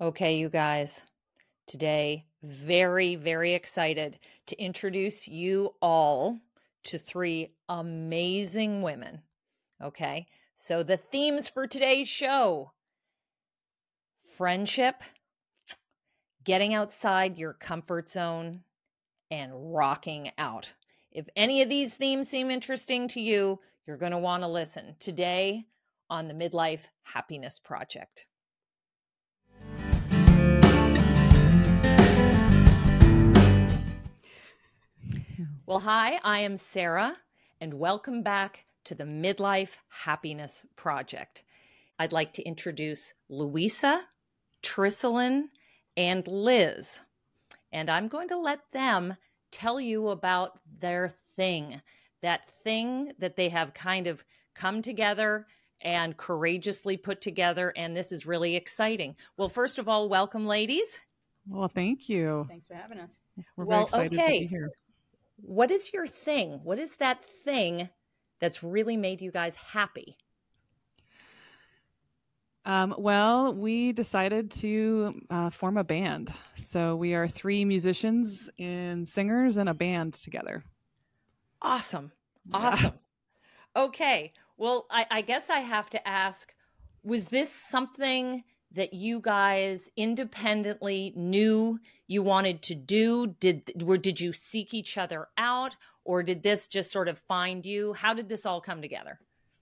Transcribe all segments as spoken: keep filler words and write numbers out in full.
Okay, you guys, today, very, very excited to introduce you all to three amazing women. Okay, so the themes for today's show: friendship, getting outside your comfort zone, and rocking out. If any of these themes seem interesting to you, you're going to want to listen today on the Midlife Happiness Project. Well, hi, I am Sarah, and welcome back to the Midlife Happiness Project. I'd like to introduce Louisa, Trisselyn, and Liz, and I'm going to let them tell you about their thing, that thing that they have kind of come together and courageously put together, and this is really exciting. Well, first of all, welcome, ladies. Well, thank you. Thanks for having us. We're Well, very excited okay. to be here. What is your thing? What is that thing that's really made you guys happy? Um, well, we decided to uh, form a band. So we are three musicians and singers in a band together. Awesome. Awesome. Yeah. Okay. Well, I, I guess I have to ask, was this something that you guys independently knew you wanted to do? Did, or did you seek each other out, or did this just sort of find you? How did this all come together?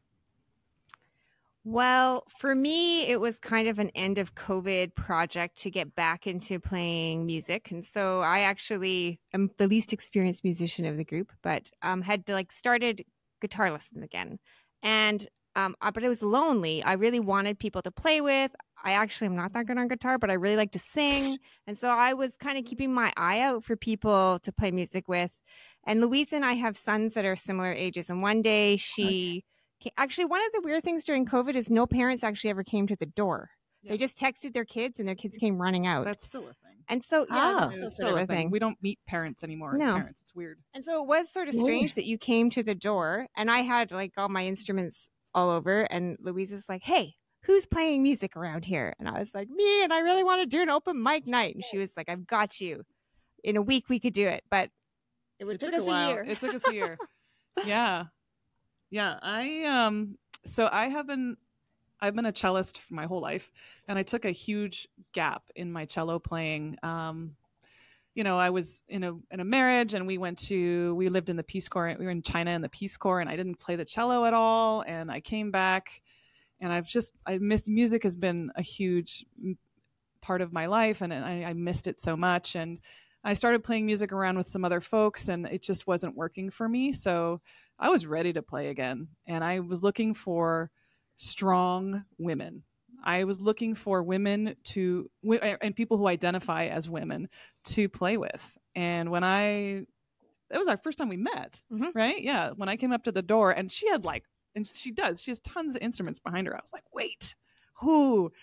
Well, for me, it was kind of an end of COVID project to get back into playing music. And so I actually am the least experienced musician of the group, but um, had like started guitar lessons again. And um, but it was lonely. I really wanted people to play with. I actually am not that good on guitar, but I really like to sing. And so I was kind of keeping my eye out for people to play music with. And Louise and I have sons that are similar ages. And one day she... Okay. Actually, one of the weird things during COVID is no parents actually ever came to the door. Yeah. They just texted their kids and their kids came running out. That's still a thing. And so, yeah, oh. that's still, it's still a thing. thing. We don't meet parents anymore no. as parents. It's weird. And so it was sort of strange Ooh. that you came to the door and I had like all my instruments all over. And Louise is like, hey, who's playing music around here? And I was like, me, and I really want to do an open mic night. And she was like, I've got you. In a week, we could do it. But it, would it took took us a while. a year. It took us a year. Yeah. Yeah. I, um, So I have been, I've been a cellist for my whole life, and I took a huge gap in my cello playing. Um, you know, I was in a in a marriage, and we went to, we lived in the Peace Corps. We were in China in the Peace Corps, and I didn't play the cello at all. And I came back, and I've just, I missed, music has been a huge part of my life, and I, I missed it so much. And I started playing music around with some other folks, and it just wasn't working for me. So I was ready to play again. And I was looking for strong women. I was looking for women to, and people who identify as women to play with. And when I, that was our first time we met, mm-hmm. right? Yeah. When I came up to the door and she had like, and she does, she has tons of instruments behind her. I was like, wait, who?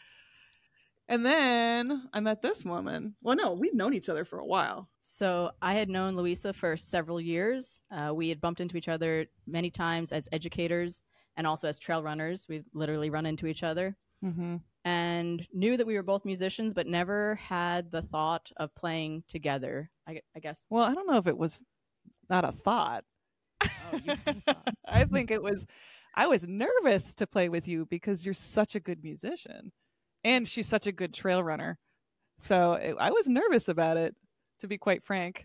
And then I met this woman. Well, no, we'd known each other for a while. So I had known Louisa for several years. Uh, we had bumped into each other many times as educators and also as trail runners. We've literally run into each other mm-hmm. and knew that we were both musicians, but never had the thought of playing together, I, I guess. Well, I don't know if it was not a thought. Oh, you thought. I think it was, I was nervous to play with you because you're such a good musician. And she's such a good trail runner. So it, I was nervous about it, to be quite frank.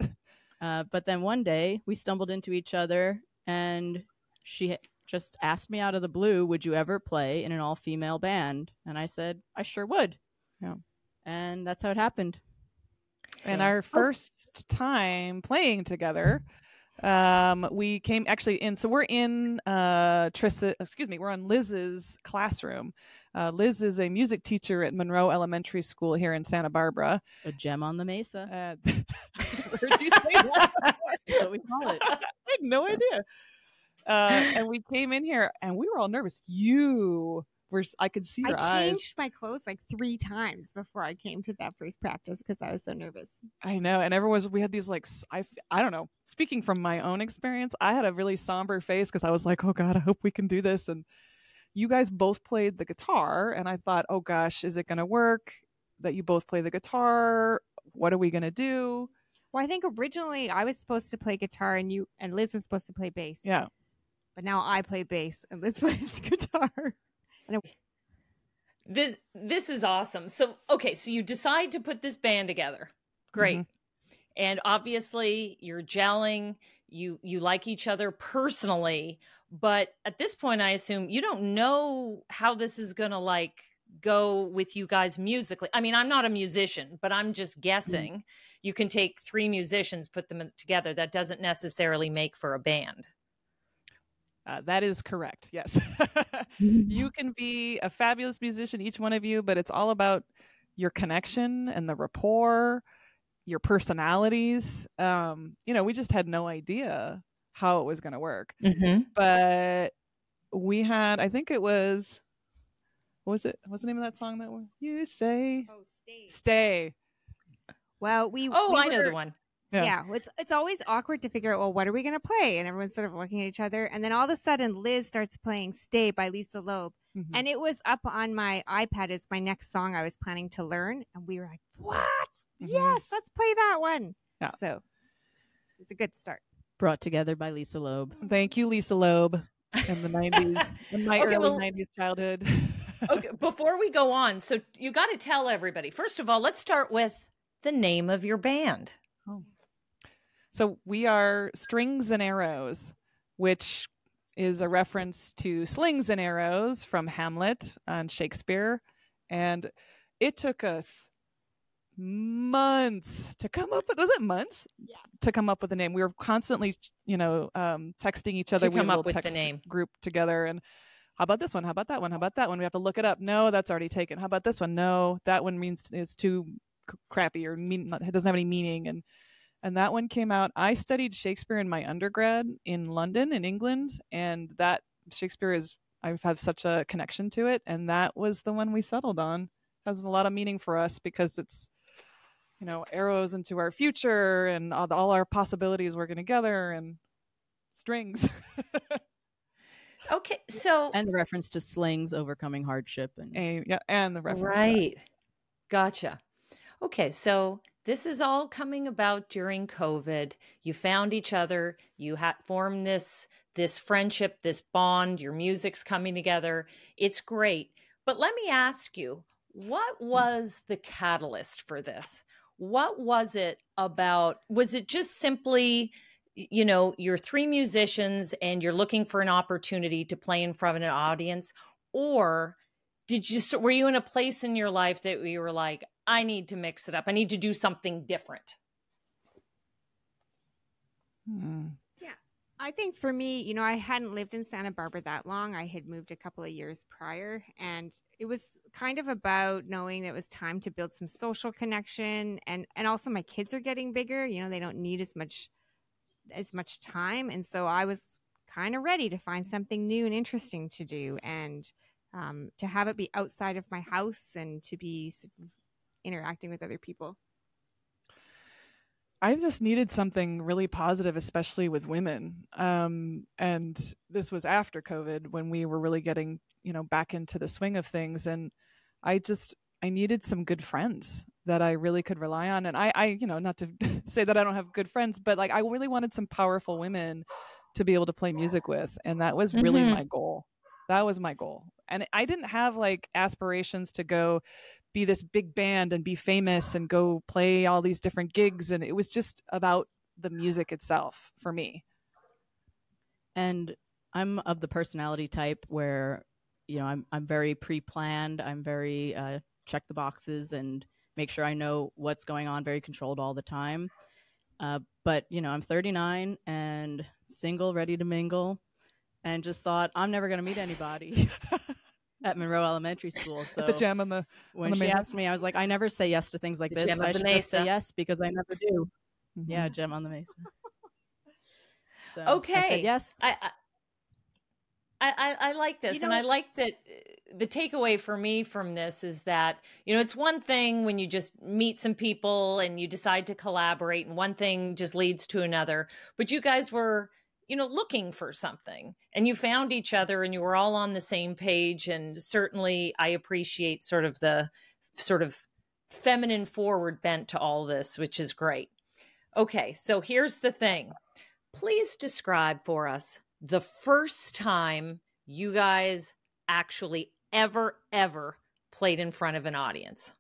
uh, but then one day we stumbled into each other and she just asked me out of the blue, would you ever play in an all-female band? And I said, I sure would. Yeah. And that's how it happened. And so. Our first oh. time playing together, um, we came actually in, so we're in uh, Trissa, excuse me, we're on Liz's classroom. Uh, Liz is a music teacher at Monroe Elementary School here in Santa Barbara. A gem on the Mesa. Uh, where'd you say that? That's what we call it. I had no idea. Uh, and we came in here and we were all nervous. You were, I could see your I eyes. I changed my clothes like three times before I came to that first practice because I was so nervous. I know. And everyone was, we had these like, I, I don't know, speaking from my own experience, I had a really somber face because I was like, oh God, I hope we can do this. And you guys both played the guitar and I thought, oh gosh, is it going to work? that you both play the guitar? What are we going to do? Well, I think originally I was supposed to play guitar and you and Liz was supposed to play bass. Yeah. But now I play bass and Liz plays guitar. And it- This this is awesome. So, okay, so you decide to put this band together. Great. Mm-hmm. And obviously you're gelling, you you like each other personally, but at this point I assume you don't know how this is going to like go with you guys musically. I mean, I'm not a musician, but I'm just guessing. Mm-hmm. You can take three musicians, put them together. That doesn't necessarily make for a band. Uh, that is correct. Yes. You can be a fabulous musician, each one of you, but it's all about your connection and the rapport, your personalities. Um, you know, we just had no idea how it was going to work. Mm-hmm. But we had, I think it was, what was it? What's the name of that song that one? You say, oh, stay. Stay. Well, we. Oh, we I were, know the one. Yeah. yeah, it's it's always awkward to figure out, well, what are we going to play? And everyone's sort of looking at each other. And then all of a sudden, Liz starts playing Stay by Lisa Loeb. Mm-hmm. And it was up on my iPad as my next song I was planning to learn. And we were like, what? Mm-hmm. Yes, let's play that one. Yeah. So it's a good start. Brought together by Lisa Loeb. Thank you, Lisa Loeb, in the nineties, in my okay, early well, nineties childhood. Okay, before we go on, so you got to tell everybody. First of all, let's start with the name of your band. Oh. So we are Strings and Arrows, which is a reference to slings and arrows from Hamlet and Shakespeare. And it took us months to come up with, was it months? Yeah. To come up with a name. We were constantly, you know, um, texting each other. To come we up with text the name. Group together. And how about this one? How about that one? How about that one? We have to look it up. No, that's already taken. How about this one? No, that one means it's too crappy or mean, it doesn't have any meaning. And And that one came out. I studied Shakespeare in my undergrad in London, in England. And that Shakespeare is, I have such a connection to it. And that was the one we settled on. It has a lot of meaning for us because it's, you know, arrows into our future and all, all our possibilities working together and strings. Okay. So. And the reference to slings overcoming hardship. And a, yeah, and the reference. Right. To Gotcha. Okay. So. This is all coming about during COVID. You found each other. You had formed this, this friendship, this bond. Your music's coming together. It's great. But let me ask you, what was the catalyst for this? What was it about? Was it just simply, you know, you're three musicians and you're looking for an opportunity to play in front of an audience? Or did you, were you in a place in your life that you were like, I need to mix it up. I need to do something different. Hmm. Yeah. I think for me, you know, I hadn't lived in Santa Barbara that long. I had moved a couple of years prior, and it was kind of about knowing that it was time to build some social connection. And, and also my kids are getting bigger, you know, they don't need as much, as much time. And so I was kind of ready to find something new and interesting to do. And um, to have it be outside of my house and to be sort of interacting with other people. I just needed something really positive, especially with women. Um, and this was after COVID when we were really getting, you know, back into the swing of things. And I just, I needed some good friends that I really could rely on. And I, I, you know, not to say that I don't have good friends, but like, I really wanted some powerful women to be able to play music with. And that was really mm-hmm. my goal. That was my goal. And I didn't have like aspirations to go be this big band and be famous and go play all these different gigs. And it was just about the music itself for me. And I'm of the personality type where, you know, I'm, I'm very pre-planned. I'm very uh, check the boxes and make sure I know what's going on, very controlled all the time. Uh, but, you know, I'm thirty-nine and single, ready to mingle, and just thought I'm never going to meet anybody. At Monroe Elementary School. So at the gem on the when on the she asked me, I was like, I never say yes to things like the this. I should just say yes because I never do. Mm-hmm. Yeah, gem on the mesa. So okay. I said yes. I, I I I like this, you know, and I like that. The takeaway for me from this is that, you know, it's one thing when you just meet some people and you decide to collaborate, and one thing just leads to another. But you guys were, you know, looking for something, and you found each other and you were all on the same page. And certainly I appreciate sort of the sort of feminine forward bent to all this, which is great. Okay, so here's the thing. Please describe for us the first time you guys actually ever, ever played in front of an audience.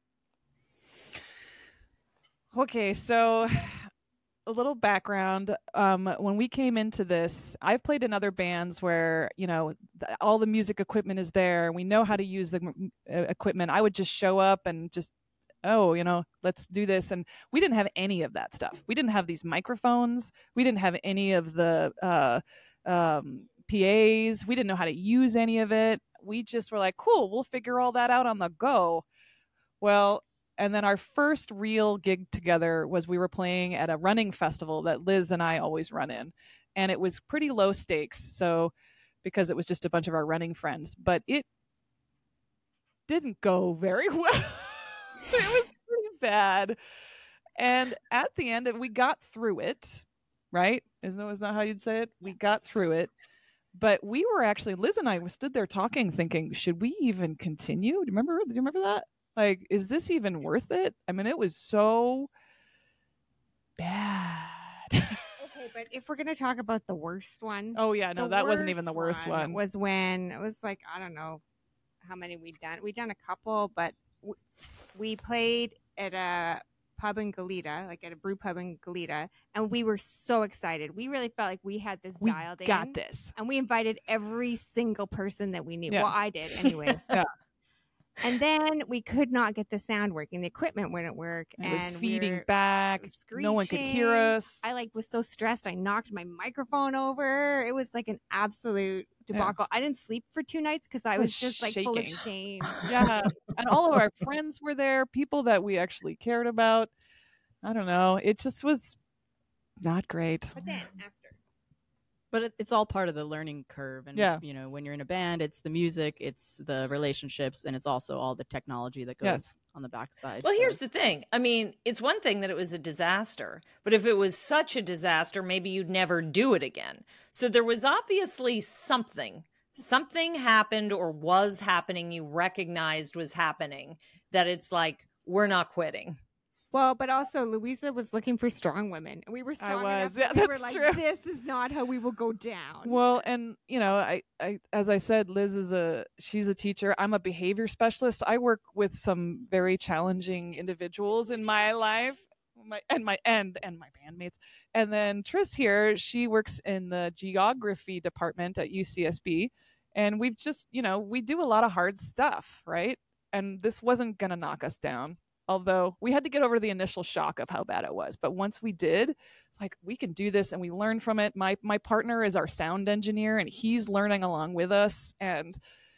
Okay, so a little background. Um, when we came into this, I've played in other bands where, you know, th- all the music equipment is there. We know how to use the uh, equipment. I would just show up and just, oh, you know, let's do this. And we didn't have any of that stuff. We didn't have these microphones. We didn't have any of the uh, um, P As. We didn't know how to use any of it. We just were like, cool, we'll figure all that out on the go. Well, and then our first real gig together was we were playing at a running festival that Liz and I always run in. And it was pretty low stakes. So because it was just a bunch of our running friends, but it didn't go very well. It was pretty bad. And at the end, we got through it, right? Isn't that, isn't that how you'd say it? We got through it. But we were actually, Liz and I stood there talking, thinking, should we even continue? Do you remember? Do you remember that? Like, is this even worth it? I mean, it was so bad. Okay, but if we're going to talk about the worst one. Oh, yeah, no, that wasn't even the worst one. one. Was when it was like, I don't know how many we'd done. We'd done a couple, but w- we played at a pub in Goleta, like at a brew pub in Goleta, and we were so excited. We really felt like we had this we dialed in. got this. And we invited every single person that we knew. Yeah. Well, I did anyway. Yeah. And then we could not get the sound working. The equipment wouldn't work. It and was feeding we back. No one could hear us. I like was so stressed. I knocked my microphone over. It was like an absolute debacle. Yeah. I didn't sleep for two nights because I, I was, was just like shaking. Full of shame. Yeah. And all of our friends were there, people that we actually cared about. I don't know. It just was not great. But then after. But it, it's all part of the learning curve. And, yeah. you know, when you're in a band, it's the music, it's the relationships, and it's also all the technology that goes yes. on the backside. Well, so. Here's the thing. I mean, it's one thing that it was a disaster, but if it was such a disaster, maybe you'd never do it again. So there was obviously something. Something happened or was happening you recognized was happening that it's like, we're not quitting. Well, but also Louisa was looking for strong women, and we were strong I was. enough. Yeah, we that's were like, true. this is not how we will go down. Well, and you know, I, I, as I said, Liz is a she's a teacher. I'm a behavior specialist. I work with some very challenging individuals in my life, my and my and and my bandmates. And then Tris here, she works in the geography department at U C S B, and we've just, you know, we do a lot of hard stuff, right? And this wasn't gonna knock us down. Although we had to get over the initial shock of how bad it was. But once we did, it's like, we can do this and we learn from it. My my partner is our sound engineer and he's learning along with us. And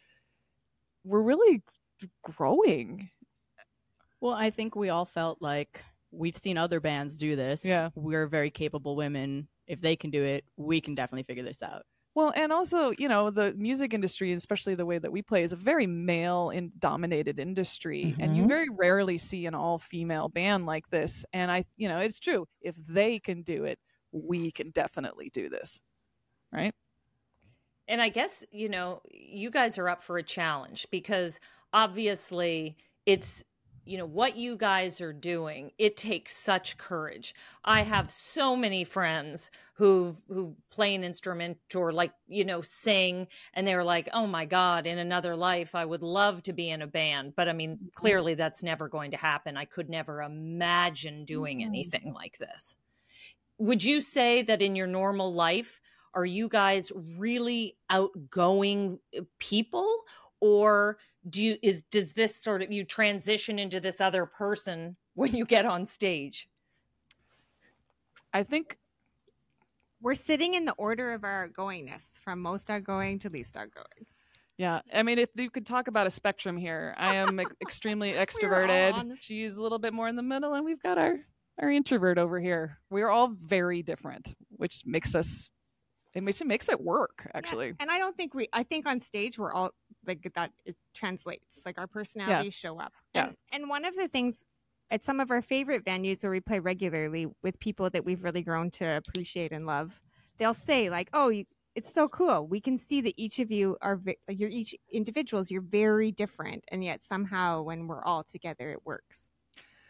we're really growing. Well, I think we all felt like we've seen other bands do this. Yeah. We're very capable women. If they can do it, we can definitely figure this out. Well, and also, you know, the music industry, especially the way that we play, is a very male in dominated industry. Mm-hmm. And you very rarely see an all female band like this. And I, you know, it's true. If they can do it, we can definitely do this. Right. And I guess, you know, you guys are up for a challenge because obviously it's, you know, what you guys are doing, it takes such courage. I have so many friends who who play an instrument or like, you know, sing, and they're like, oh my God, in another life, I would love to be in a band. But I mean, clearly that's never going to happen. I could never imagine doing anything like this. Would you say that in your normal life, are you guys really outgoing people? Or do you, is, does this sort of, you transition into this other person when you get on stage? I think we're sitting in the order of our outgoingness from most outgoing to least outgoing. Yeah. I mean, if you could talk about a spectrum here, I am extremely extroverted. The- She's a little bit more in the middle, and we've got our, our introvert over here. We're all very different, which makes us, it makes it makes it work, actually. Yeah. And I don't think we, I think on stage we're all like that it translates, like our personalities yeah. show up. Yeah. And, and one of the things at some of our favorite venues where we play regularly with people that we've really grown to appreciate and love, they'll say like, oh, you, it's so cool. We can see that each of you are, you're each individuals, you're very different. And yet somehow when we're all together, it works.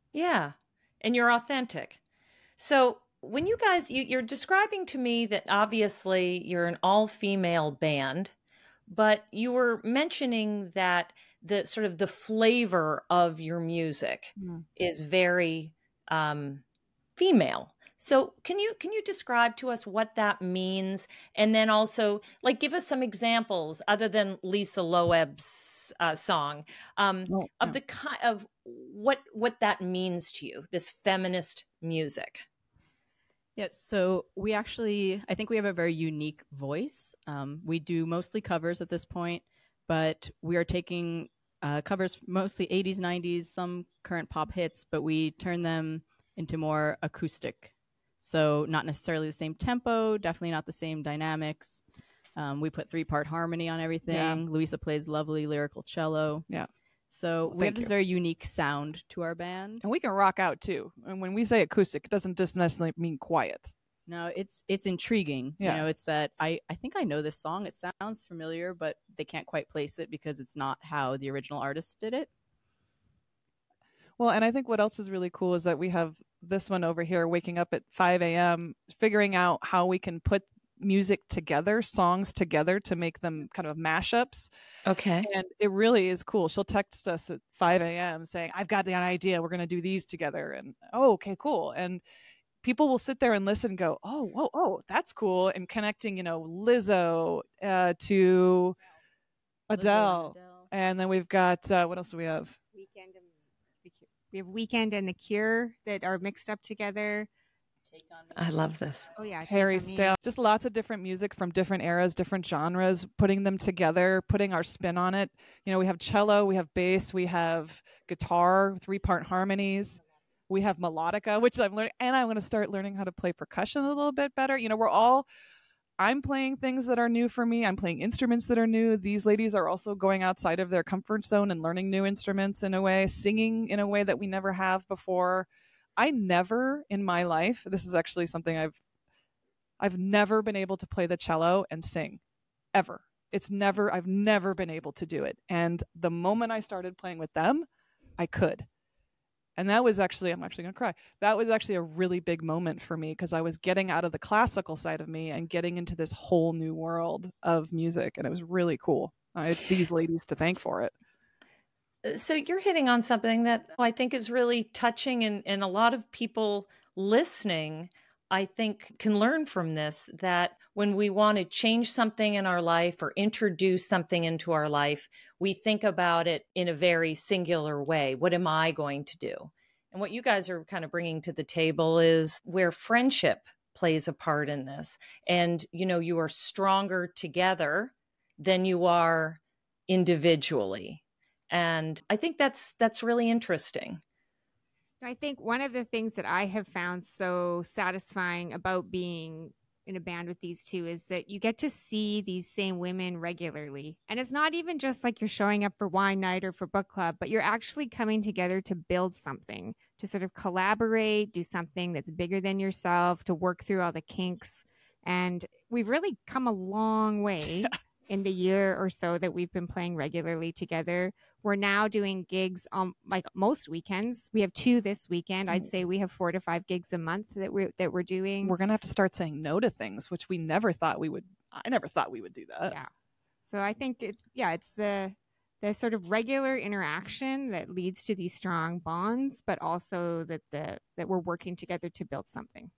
Yeah. And you're authentic. So when you guys, you, you're describing to me that obviously you're an all-female band, but you were mentioning that the sort of the flavor of your music mm. is very um, female. So can you can you describe to us what that means, and then also like give us some examples other than Lisa Loeb's uh, song um, oh, of yeah. the kind of what what that means to you, this feminist music. Yes, so we actually, I think we have a very unique voice. Um, we do mostly covers at this point, but we are taking uh, covers mostly eighties, nineties, some current pop hits, but we turn them into more acoustic. So not necessarily the same tempo, definitely not the same dynamics. Um, we put three-part harmony on everything. Yeah. Louisa plays lovely lyrical cello. Yeah. So well, we have this you. very unique sound to our band. And we can rock out too. And when we say acoustic, it doesn't just necessarily mean quiet. No, it's it's intriguing. Yeah. You know, it's that I, I think I know this song. It sounds familiar, but they can't quite place it because it's not how the original artist did it. Well, and I think what else is really cool is that we have this one over here waking up at five a.m., figuring out how we can put music together, songs together to make them kind of mashups. Okay. And it really is cool. She'll text us at five a.m. saying, I've got the idea. We're going to do these together. And, oh, okay, cool. And people will sit there and listen and go, oh, whoa, oh, that's cool. And connecting, you know, Lizzo uh, to Adele. Adele. And then we've got, uh, what else do we have? Weekend and the Cure. We have Weekend and The Cure that are mixed up together. I love this. Oh yeah, Harry Styles. Just lots of different music from different eras, different genres, putting them together, putting our spin on it. You know, we have cello, we have bass, we have guitar, three-part harmonies. We have melodica, which I'm learning, and I'm going to start learning how to play percussion a little bit better. You know, we're all, I'm playing things that are new for me. I'm playing instruments that are new. These ladies are also going outside of their comfort zone and learning new instruments in a way, singing in a way that we never have before. I never in my life, this is actually something I've, I've never been able to play the cello and sing, ever. It's never, I've never been able to do it. And the moment I started playing with them, I could. And that was actually, I'm actually going to cry. That was actually a really big moment for me because I was getting out of the classical side of me and getting into this whole new world of music. And it was really cool. I had these ladies to thank for it. So you're hitting on something that I think is really touching, and, and a lot of people listening, I think, can learn from this, that when we want to change something in our life or introduce something into our life, we think about it in a very singular way. What am I going to do? And what you guys are kind of bringing to the table is where friendship plays a part in this. And, you know, you are stronger together than you are individually. And I think that's that's really interesting. I think one of the things that I have found so satisfying about being in a band with these two is that you get to see these same women regularly. And it's not even just like you're showing up for wine night or for book club, but you're actually coming together to build something, to sort of collaborate, do something that's bigger than yourself, to work through all the kinks. And we've really come a long way in the year or so that we've been playing regularly together. We're now doing gigs on like most weekends. We have two this weekend. I'd say we have four to five gigs a month that we're that we're doing. We're gonna have to start saying no to things, which we never thought we would. I never thought we would do that. Yeah. So I think it. Yeah, it's the the sort of regular interaction that leads to these strong bonds, but also that the that we're working together to build something.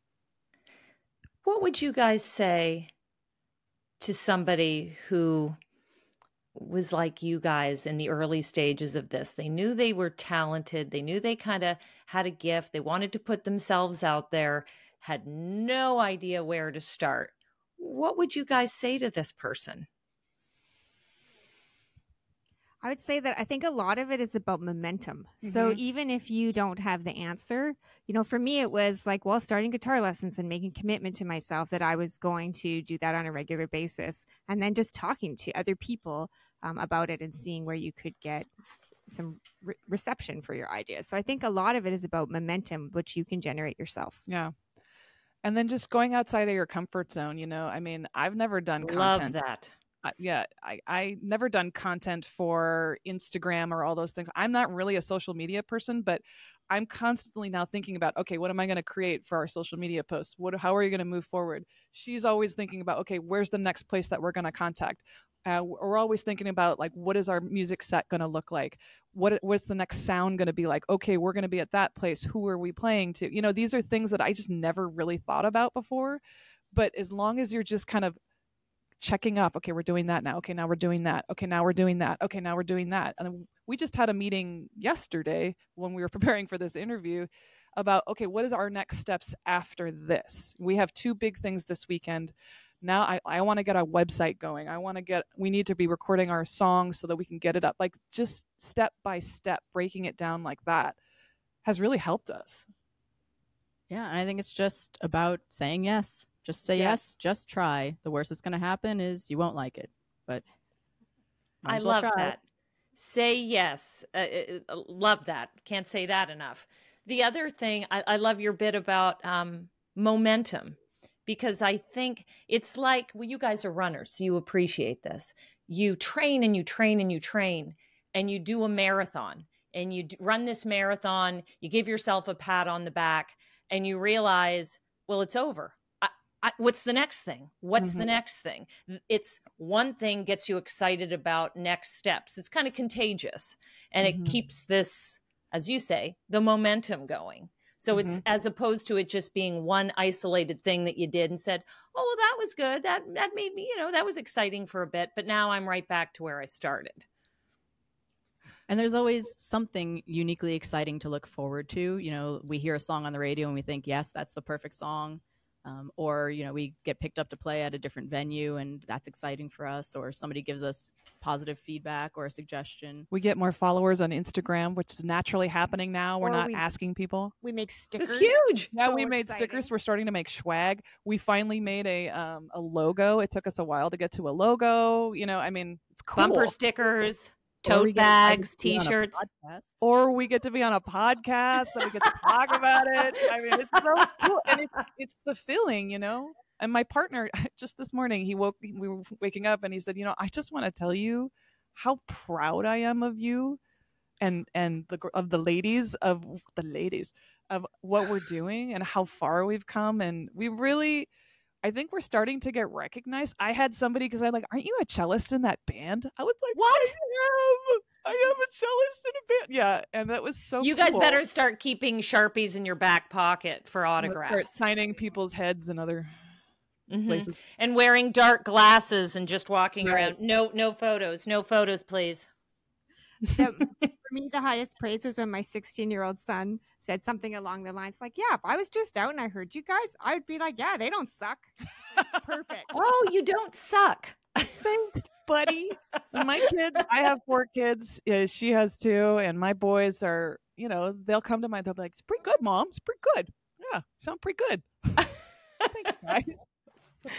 What would you guys say to somebody who was like you guys in the early stages of this? They knew they were talented. They knew they kind of had a gift. They wanted to put themselves out there, had no idea where to start. What would you guys say to this person? I would say that I think a lot of it is about momentum. Mm-hmm. So even if you don't have the answer, you know, for me, it was like, well, starting guitar lessons and making commitment to myself that I was going to do that on a regular basis. And then just talking to other people um, about it and seeing where you could get some re- reception for your ideas. So I think a lot of it is about momentum, which you can generate yourself. Yeah. And then just going outside of your comfort zone, you know, I mean, I've never done content. Love that. uh, yeah, I, I never done content for Instagram or all those things. I'm not really a social media person, but I'm constantly now thinking about, okay, what am I going to create for our social media posts? What, how are you going to move forward? She's always thinking about, okay, where's the next place that we're going to contact? Uh, we're always thinking about, like, what is our music set going to look like? What what's the next sound going to be like? Okay, we're going to be at that place. Who are we playing to? You know, these are things that I just never really thought about before. But as long as you're just kind of checking up, okay, we're doing that now. Okay, now we're doing that. Okay, now we're doing that. Okay, now we're doing that. And we just had a meeting yesterday when we were preparing for this interview about, okay, what is our next steps after this? We have two big things this weekend. Now I, I want to get our website going. I want to get, we need to be recording our songs so that we can get it up. Like, just step by step, breaking it down like that has really helped us. Yeah, and I think it's just about saying yes. Just say yes. yes, just try. The worst that's going to happen is you won't like it. But I well love try. that. Say yes. Uh, uh, love that. Can't say that enough. The other thing, I, I love your bit about um, momentum. Because I think it's like, well, you guys are runners, so you appreciate this. You train and you train and you train, and you do a marathon, and you run this marathon, you give yourself a pat on the back, and you realize, well, it's over. I, I, what's the next thing? What's mm-hmm. the next thing? It's one thing gets you excited about next steps. It's kind of contagious, and mm-hmm. it keeps this, as you say, the momentum going. So mm-hmm. it's as opposed to it just being one isolated thing that you did and said, oh, well, that was good. That that made me, you know, that was exciting for a bit. But now I'm right back to where I started. And there's always something uniquely exciting to look forward to. You know, we hear a song on the radio and we think, yes, that's the perfect song. Um, or, you know, we get picked up to play at a different venue and that's exciting for us. Or somebody gives us positive feedback or a suggestion. We get more followers on Instagram, which is naturally happening now. We're or not we, asking people. We make stickers. It's huge. Yeah, so we made exciting. stickers. We're starting to make swag. We finally made a um, a logo. It took us a while to get to a logo. You know, I mean, it's cool. Bumper stickers. Tote bags, T-shirts, or we get to be on a podcast that we get to talk about it. I mean, it's so cool, and it's it's fulfilling, you know. And my partner, just this morning, he woke. We were waking up, and he said, "You know, I just want to tell you how proud I am of you, and and the of the ladies of the ladies of what we're doing, and how far we've come, and we really." I think we're starting to get recognized. I had somebody, because I'm like, aren't you a cellist in that band? I was like, what? I am. I am a cellist in a band. Yeah, and that was so You cool. guys better start keeping Sharpies in your back pocket for autographs. Start signing people's heads and other mm-hmm. places. And wearing dark glasses and just walking right. around. No, no photos. No photos, please. The, for me, the highest praise was when my sixteen-year-old son said something along the lines like, yeah, if I was just out and I heard you guys, I would be like, yeah, they don't suck. Perfect. Oh, you don't suck. Thanks, buddy. My kids, I have four kids. Yeah, she has two. And my boys are, you know, they'll come to my, they'll be like, it's pretty good, Mom. It's pretty good. Yeah, sound pretty good. Thanks, guys.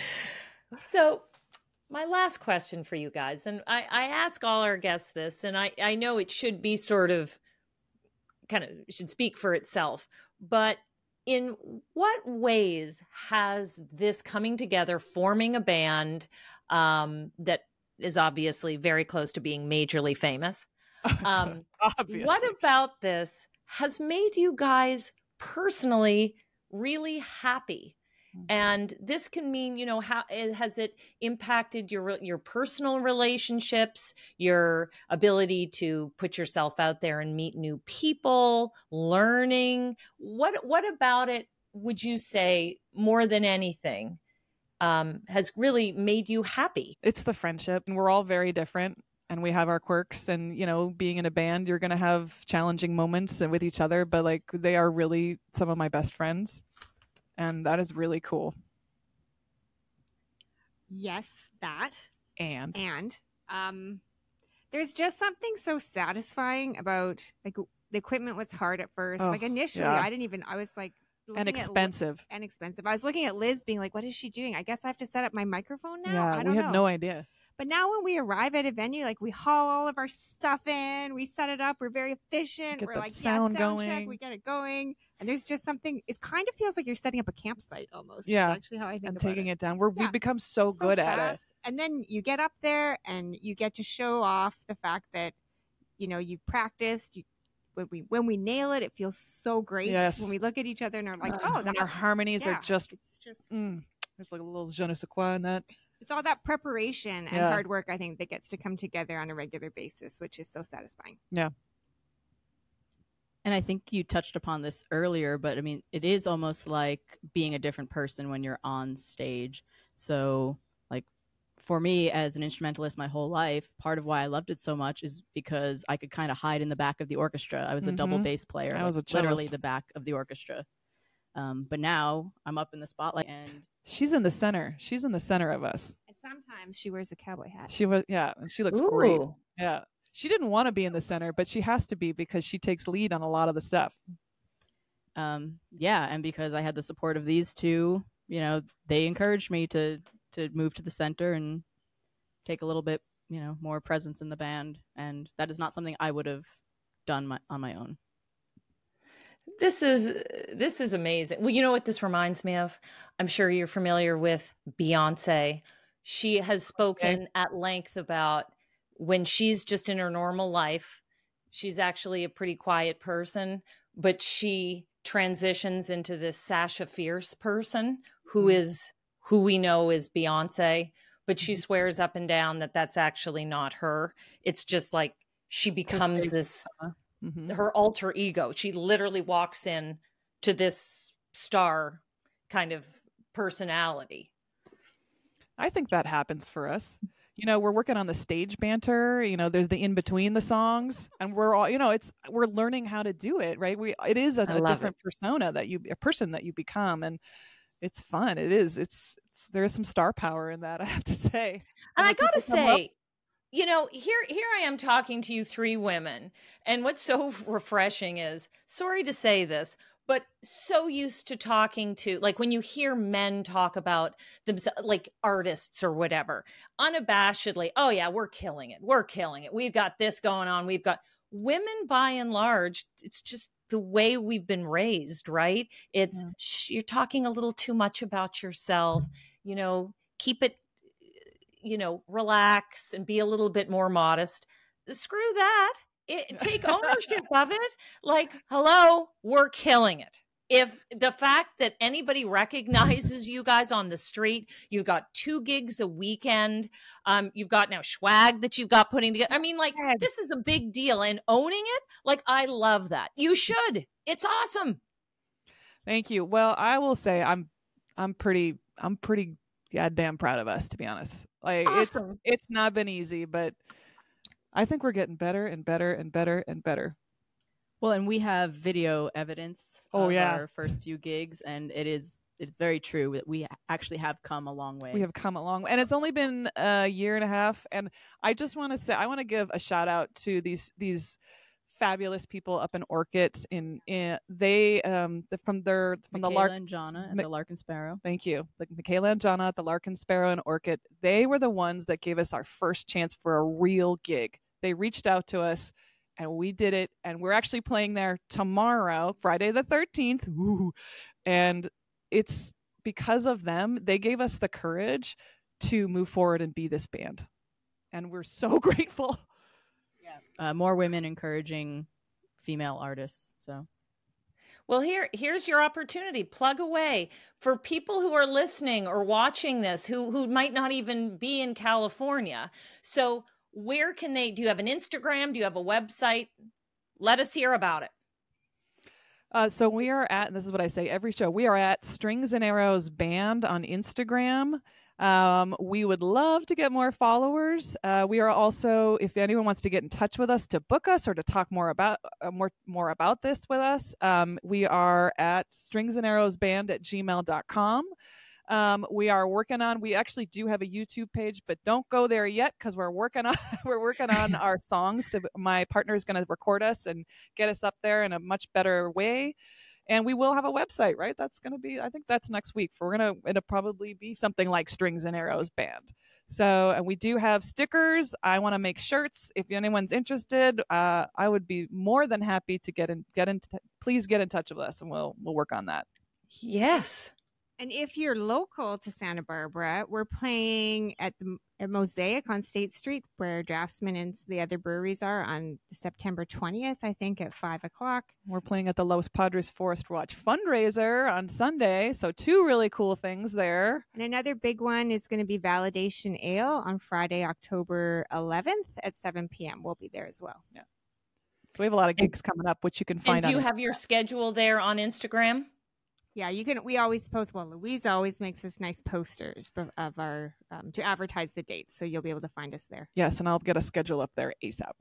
So my last question for you guys, and I, I ask all our guests this, and I, I know it should be sort of kind of should speak for itself, but in what ways has this coming together, forming a band um, that is obviously very close to being majorly famous? Um, obviously. What about this has made you guys personally really happy? And this can mean, you know, how has it impacted your your personal relationships, your ability to put yourself out there and meet new people, learning? What what about it would you say more than anything um, has really made you happy? It's the friendship, and we're all very different. And we have our quirks, and, you know, being in a band, you're going to have challenging moments with each other, but like they are really some of my best friends. And that is really cool. Yes, that. And. And. Um, there's just something so satisfying about, like, the equipment was hard at first. Oh, like, initially, yeah. I didn't even, I was like. And expensive. Liz, and expensive. I was looking at Liz being like, what is she doing? I guess I have to set up my microphone now? Yeah, I don't we have know. no idea. But now when we arrive at a venue, like we haul all of our stuff in, we set it up, we're very efficient. Get we're the like, sound yeah, sound going. check, we get it going. And there's just something, it kind of feels like you're setting up a campsite almost. Yeah. That's actually how I think And about taking it. it down. We're, Yeah. We've become so, So good fast. at it. And then you get up there and you get to show off the fact that, you know, you've practiced. You, when we when we nail it, it feels so great. Yes. When we look at each other and are like, Uh, oh, when that, our harmonies yeah, are just, it's just mm, there's like a little je ne sais quoi in that. it's all that preparation and Yeah. hard work, I think, that gets to come together on a regular basis, which is so satisfying. Yeah. And I think you touched upon this earlier, but I mean, it is almost like being a different person when you're on stage. So, like, for me as an instrumentalist my whole life, part of why I loved it so much is because I could kind of hide in the back of the orchestra. I was a Mm-hmm. double bass player. I was like, a cellist. literally the back of the orchestra. Um, but now I'm up in the spotlight and She's in the center. She's in the center of us. And sometimes she wears a cowboy hat. She was, yeah, and she looks great. Ooh. Yeah. She didn't want to be in the center, but she has to be because she takes lead on a lot of the stuff. um, yeah, and because I had the support of these two, you know, they encouraged me to to move to the center and take a little bit, you know, more presence in the band, and that is not something I would have done my, on my own. This is this is amazing. Well, you know what this reminds me of? I'm sure you're familiar with Beyonce. She has spoken Okay. at length about when she's just in her normal life. She's actually a pretty quiet person, but she transitions into this Sasha Fierce person who Mhm. is who we know is Beyonce, but she swears up and down that that's actually not her. It's just like she becomes this Mm-hmm. her alter ego. She literally walks in to this star kind of personality. I think that happens for us. You know, we're working on the stage banter. You know, there's the in between the songs, and we're all, you know, it's we're learning how to do it, right? We it is a, I a love different persona that you, a person that you become, and it's fun. It is. It's, it's there is some star power in that, I have to say. And I when gotta people come up- say, you know, here here I am talking to you three women, and what's so refreshing is, sorry to say this, but so used to talking to, like, when you hear men talk about themselves, like artists or whatever, unabashedly, oh yeah, we're killing it, we're killing it, we've got this going on, we've got women by and large, it's just the way we've been raised, right? It's Yeah. sh- you're talking a little too much about yourself, you know, keep it, you know, relax and be a little bit more modest. Screw that. It, take ownership of it. Like, hello, we're killing it. If the fact that anybody recognizes you guys on the street, you've got two gigs a weekend, um, you've got now swag that you've got putting together. I mean, like, this is the big deal, and owning it, like, I love that. You should. It's awesome. Thank you. Well, I will say I'm I'm pretty I'm pretty goddamn proud of us, to be honest. Like Awesome. it's it's not been easy, but I think we're getting better and better and better and better. Well, and we have video evidence Oh, of yeah. our first few gigs, and it is it's very true that we actually have come a long way. We have come along, and it's only been a year and a half. And I just want to say, I want to give a shout out to these these fabulous people up in Orchid. In, in they um from their from Michaela the Lark. and Jonna and Mi- the Larkin Sparrow. Thank you, like Michaela and Jonna at the Larkin Sparrow and Orchid. They were the ones that gave us our first chance for a real gig. They reached out to us, and we did it. And we're actually playing there tomorrow, Friday the thirteenth. Ooh. And it's because of them, they gave us the courage to move forward and be this band. And we're so grateful. Uh, more women encouraging female artists. So Well, here here's your opportunity. Plug away for people who are listening or watching this who who might not even be in California. So where can they, do you have an Instagram? Do you have a website? Let us hear about it. Uh, so we are at, and this is what I say every show, we are at Strings and Arrows Band on Instagram. Um, we would love to get more followers. Uh, we are also, if anyone wants to get in touch with us to book us or to talk more about uh, more more about this with us, um, we are at strings and arrows band at gmail dot com. Um, we are working on, we actually do have a YouTube page, but don't go there yet because we're working on we're working on our songs. So my partner is going to record us and get us up there in a much better way. And we will have a website, right? That's going to be, I think that's next week. We're going to, it'll probably be something like Strings and Arrows Band. So, and we do have stickers. I want to make shirts. If anyone's interested, uh, I would be more than happy to get in, get in, t- please get in touch with us and we'll, we'll work on that. Yes. And if you're local to Santa Barbara, we're playing at the at Mosaic on State Street, where Draftsman and the other breweries are, on September twentieth, I think, at five o'clock. We're playing at the Los Padres Forest Watch fundraiser on Sunday. So two really cool things there. And another big one is going to be Validation Ale on Friday, October eleventh at seven p.m. We'll be there as well. Yeah. So we have a lot of gigs coming up, which you can find. And do you on have your schedule there on Instagram? Yeah, you can. We always post. Well, Louise always makes us nice posters of our um, to advertise the dates, so you'll be able to find us there. Yes, and I'll get a schedule up there ASAP.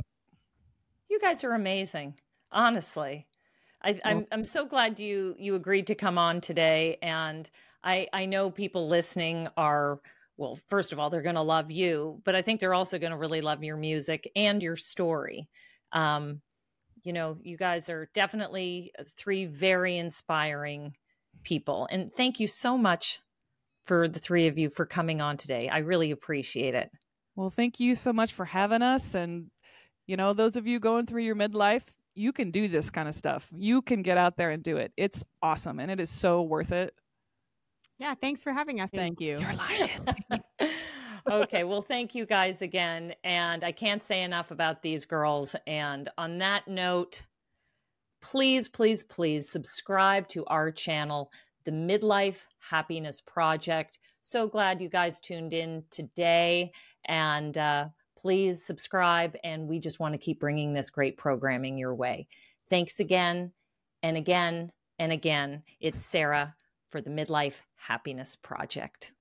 You guys are amazing, honestly. I, well, I'm I'm so glad you you agreed to come on today, and I I know people listening are, well, first of all, they're going to love you, but I think they're also going to really love your music and your story. Um, you know, you guys are definitely three very inspiring people. And thank you so much for the three of you for coming on today. I really appreciate it. Well, thank you so much for having us. And, you know, those of you going through your midlife, you can do this kind of stuff. You can get out there and do it. It's awesome. And it is so worth it. Yeah. Thanks for having us. Thank you. You're lying. Okay. Well, thank you guys again. And I can't say enough about these girls. And on that note, please, please, please subscribe to our channel, The Midlife Happiness Project. So glad you guys tuned in today. And uh, please subscribe. And we just want to keep bringing this great programming your way. Thanks again and again and again. It's Sarah for The Midlife Happiness Project.